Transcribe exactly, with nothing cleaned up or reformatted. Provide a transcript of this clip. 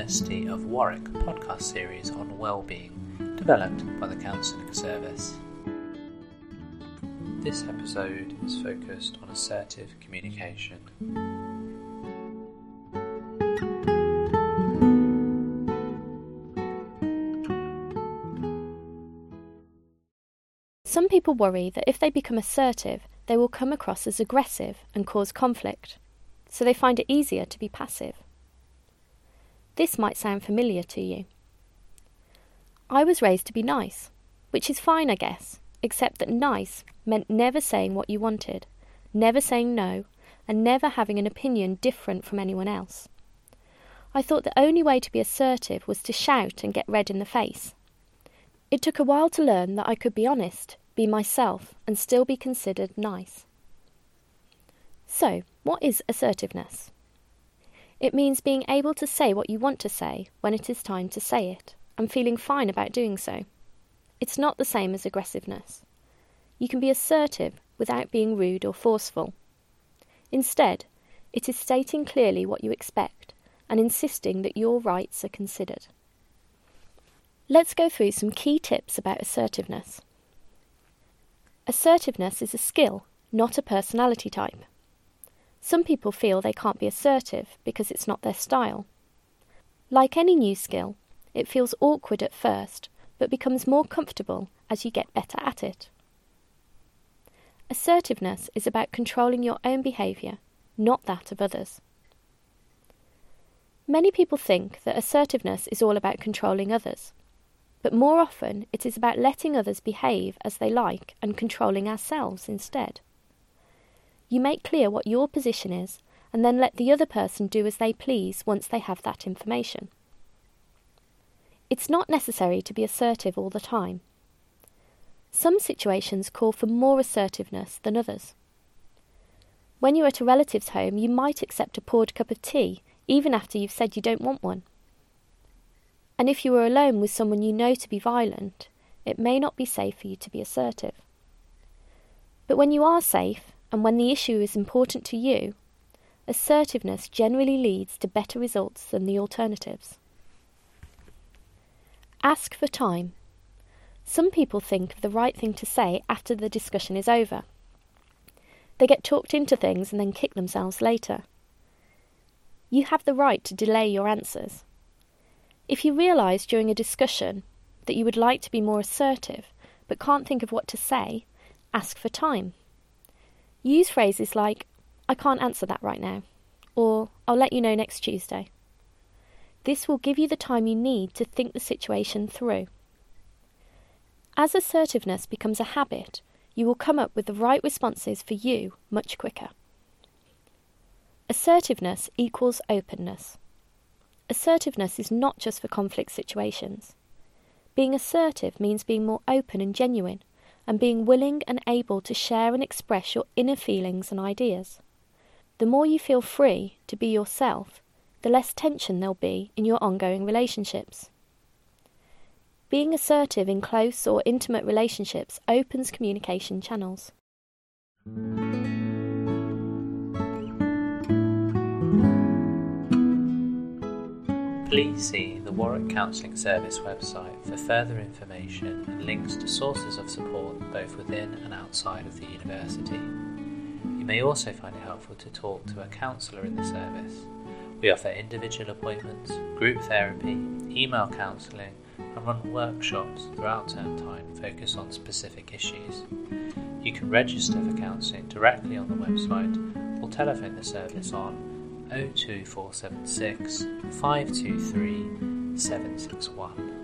University of Warwick podcast series on well-being, developed by the Counselling Service. This episode is focused on assertive communication. Some people worry that if they become assertive, they will come across as aggressive and cause conflict, so they find it easier to be passive. This might sound familiar to you. I was raised to be nice, which is fine, I guess, except that nice meant never saying what you wanted, never saying no, and never having an opinion different from anyone else. I thought the only way to be assertive was to shout and get red in the face. It took a while to learn that I could be honest, be myself, and still be considered nice. So, what is assertiveness? It means being able to say what you want to say when it is time to say it, and feeling fine about doing so. It's not the same as aggressiveness. You can be assertive without being rude or forceful. Instead, it is stating clearly what you expect and insisting that your rights are considered. Let's go through some key tips about assertiveness. Assertiveness is a skill, not a personality type. Some people feel they can't be assertive because it's not their style. Like any new skill, it feels awkward at first, but becomes more comfortable as you get better at it. Assertiveness is about controlling your own behaviour, not that of others. Many people think that assertiveness is all about controlling others, but more often it is about letting others behave as they like and controlling ourselves instead. You make clear what your position is and then let the other person do as they please once they have that information. It's not necessary to be assertive all the time. Some situations call for more assertiveness than others. When you're at a relative's home, you might accept a poured cup of tea even after you've said you don't want one. And if you are alone with someone you know to be violent, it may not be safe for you to be assertive. But when you are safe, and when the issue is important to you, assertiveness generally leads to better results than the alternatives. Ask for time. Some people think of the right thing to say after the discussion is over. They get talked into things and then kick themselves later. You have the right to delay your answers. If you realise during a discussion that you would like to be more assertive but can't think of what to say, ask for time. Use phrases like, "I can't answer that right now," or "I'll let you know next Tuesday." This will give you the time you need to think the situation through. As assertiveness becomes a habit, you will come up with the right responses for you much quicker. Assertiveness equals openness. Assertiveness is not just for conflict situations. Being assertive means being more open and genuine, and being willing and able to share and express your inner feelings and ideas. The more you feel free to be yourself, the less tension there'll be in your ongoing relationships. Being assertive in close or intimate relationships opens communication channels. Please see the Warwick Counselling Service website for further information and links to sources of support both within and outside of the university. You may also find it helpful to talk to a counsellor in the service. We offer individual appointments, group therapy, email counselling, and run workshops throughout term time focused on specific issues. You can register for counselling directly on the website or telephone the service on oh two four seven six, five two three, seven six one.